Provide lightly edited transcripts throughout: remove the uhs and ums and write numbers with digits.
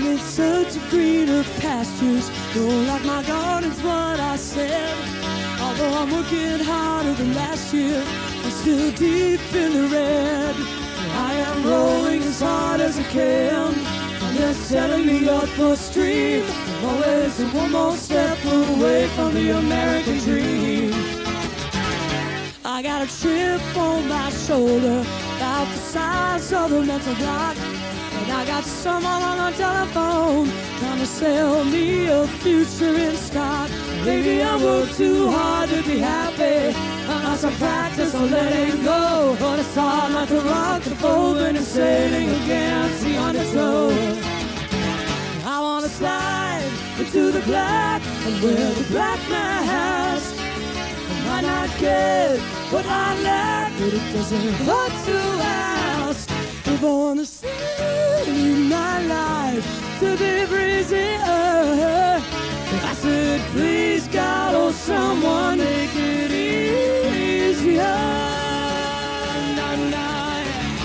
amid such a greener pastures. Don't like my garden's what I said. Although I'm working harder than last year, I'm still deep in the red. I am rolling as hard as I can. I'm just telling me up upstream. I'm always one more step away from the American dream. I got a chip on my shoulder, about the size of a mental block. And I got someone on the telephone trying to sell me a future in stock. Maybe I work too hard to be happy. I got some practice on letting go, but it's hard not to rock the boat when it's sailing against the undertow. I wanna slide into the black and wear the black mask. I might not get what I lack, but it doesn't hurt to ask. I wanna see my life to be breezier. I said, please God, oh someone, make it easier. Nah, nah.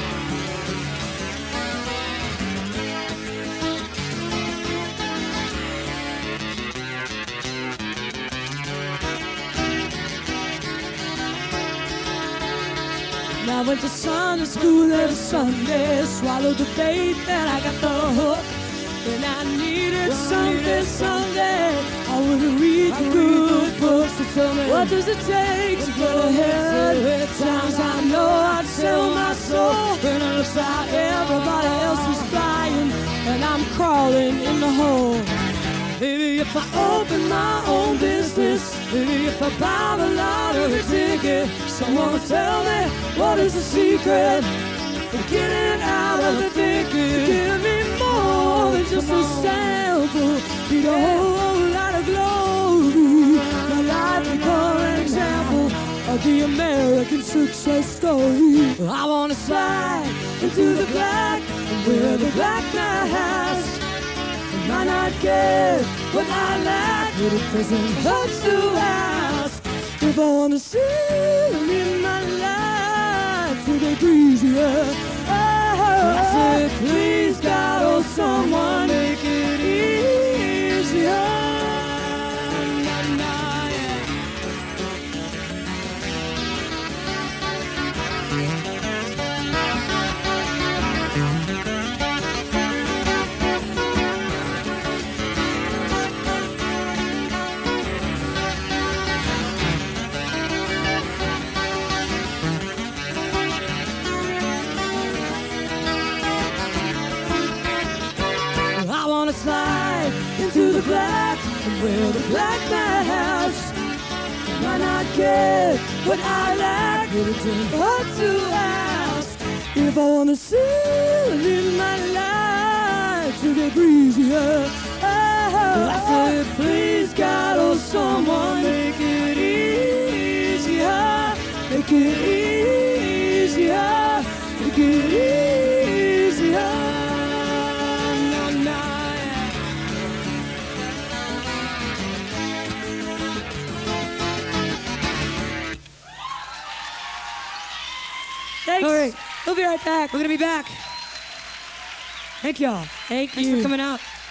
Now I went to Sunday school every Sunday, swallowed the bait, then I got the hook. When I needed something someday, I would read the good books to tell me what does it take to get ahead. Times I know I'd sell my soul, when it looks like everybody else is flying and I'm crawling in the hole. Maybe if I open my own business, maybe if I buy the lottery ticket, someone will tell me what is the secret for getting out of the thicket. Give me more than just a sample, need a whole lot of glory. My life become an example of the American success story. I wanna slide into the black and wear the black mask. I might not get what I lack, but it doesn't hurt to ask. If I wanna see my life to be breezier, I said, please God, oh someone, make it easier. Nah, nah, yeah. I wanna slide into the black and wear the black mask. I might not get what I lack, but it doesn't hurt to ask. If I wanna live my life to get breezier, I said, please God, oh someone, make it easier, make it easier, make it easier. Thanks. All right. We'll be right back. We're going to be back. Thank y'all. Thanks Thanks for coming out.